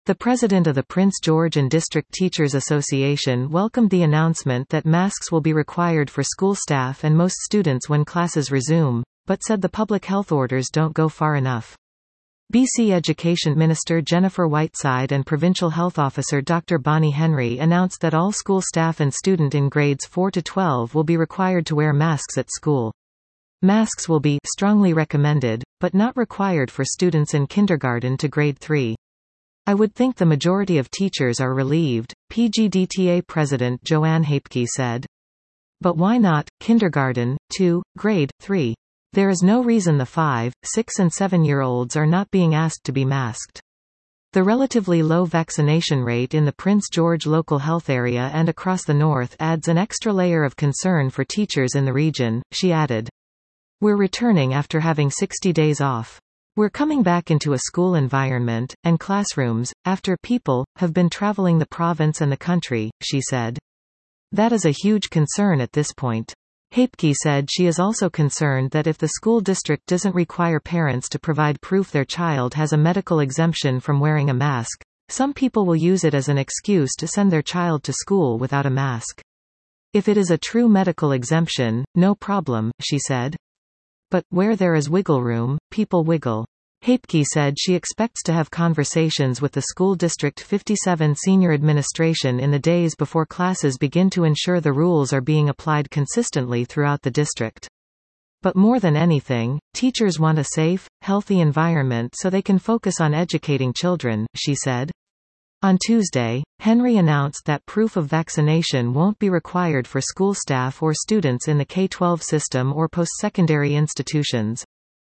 The president of the Prince George and District Teachers Association welcomed the announcement that masks will be required for school staff and most students when classes resume, but said the public health orders don't go far enough. BC Education Minister Jennifer Whiteside and Provincial Health Officer Dr. Bonnie Henry announced that all school staff and student in grades 4 to 12 will be required to wear masks at school. Masks will be strongly recommended, but not required for students in kindergarten to grade 3. I would think the majority of teachers are relieved, PGDTA President Joanne Hapke said. But why not, kindergarten, 2, grade 3? There is no reason the 5, 6 and 7-year-olds are not being asked to be masked. The relatively low vaccination rate in the Prince George local health area and across the north adds an extra layer of concern for teachers in the region, she added. We're returning after having 60 days off. We're coming back into a school environment, and classrooms, after people have been traveling the province and the country, she said. That is a huge concern at this point. Hapke said she is also concerned that if the school district doesn't require parents to provide proof their child has a medical exemption from wearing a mask, some people will use it as an excuse to send their child to school without a mask. If it is a true medical exemption, no problem, she said. But, where there is wiggle room, people wiggle. Hapke said she expects to have conversations with the School District 57 senior administration in the days before classes begin to ensure the rules are being applied consistently throughout the district. But more than anything, teachers want a safe, healthy environment so they can focus on educating children, she said. On Tuesday, Henry announced that proof of vaccination won't be required for school staff or students in the K-12 system or post-secondary institutions.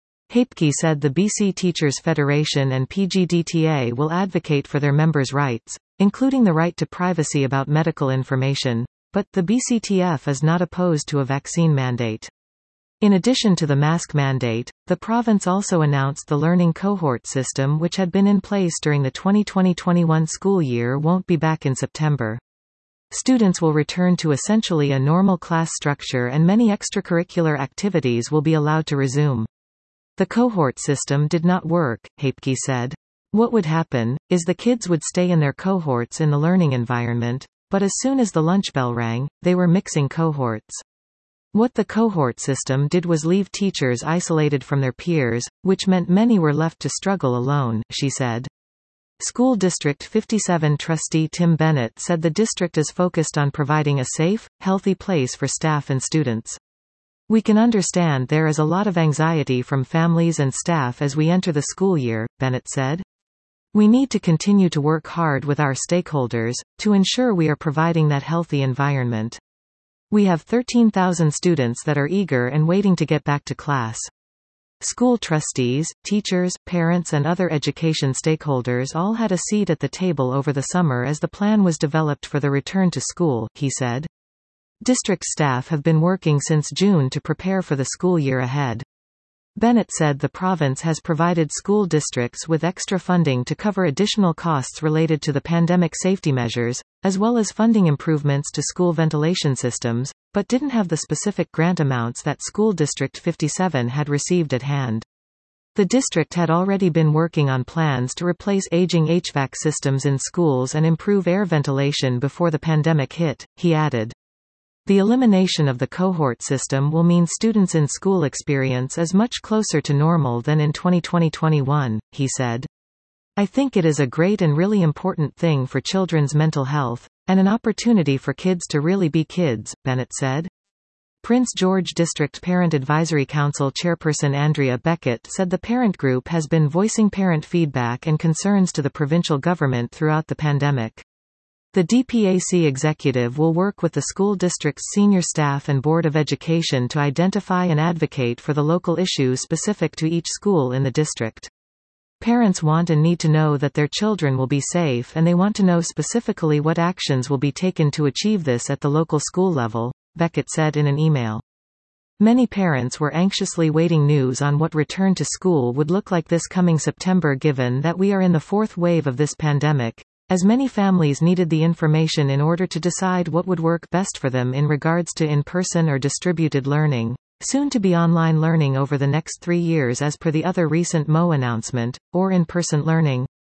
Hapke said the BC Teachers Federation and PGDTA will advocate for their members' rights, including the right to privacy about medical information, but the BCTF is not opposed to a vaccine mandate. In addition to the mask mandate, the province also announced the learning cohort system which had been in place during the 2020-21 school year won't be back in September. Students will return to essentially a normal class structure and many extracurricular activities will be allowed to resume. The cohort system did not work, Hapke said. What would happen, is the kids would stay in their cohorts in the learning environment, but as soon as the lunch bell rang, they were mixing cohorts. What the cohort system did was leave teachers isolated from their peers, which meant many were left to struggle alone, she said. School District 57 trustee Tim Bennett said the district is focused on providing a safe, healthy place for staff and students. We can understand there is a lot of anxiety from families and staff as we enter the school year, Bennett said. We need to continue to work hard with our stakeholders, to ensure we are providing that healthy environment. We have 13,000 students that are eager and waiting to get back to class. School trustees, teachers, parents and other education stakeholders all had a seat at the table over the summer as the plan was developed for the return to school, he said. District staff have been working since June to prepare for the school year ahead. Bennett said the province has provided school districts with extra funding to cover additional costs related to the pandemic safety measures, as well as funding improvements to school ventilation systems, but didn't have the specific grant amounts that School District 57 had received at hand. The district had already been working on plans to replace aging HVAC systems in schools and improve air ventilation before the pandemic hit, he added. The elimination of the cohort system will mean students in school experience is much closer to normal than in 2020-21, he said. I think it is a great and really important thing for children's mental health, and an opportunity for kids to really be kids, Bennett said. Prince George District Parent Advisory Council Chairperson Andrea Beckett said the parent group has been voicing parent feedback and concerns to the provincial government throughout the pandemic. The DPAC executive will work with the school district's senior staff and Board of Education to identify and advocate for the local issues specific to each school in the district. Parents want and need to know that their children will be safe and they want to know specifically what actions will be taken to achieve this at the local school level, Beckett said in an email. Many parents were anxiously waiting news on what return to school would look like this coming September given that we are in the fourth wave of this pandemic, as many families needed the information in order to decide what would work best for them in regards to in-person or distributed learning, soon to be online learning over the next 3 years as per the other recent MO announcement, or in-person learning.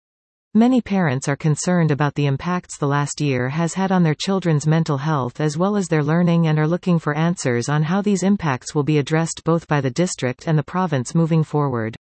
Many parents are concerned about the impacts the last year has had on their children's mental health as well as their learning and are looking for answers on how these impacts will be addressed both by the district and the province moving forward.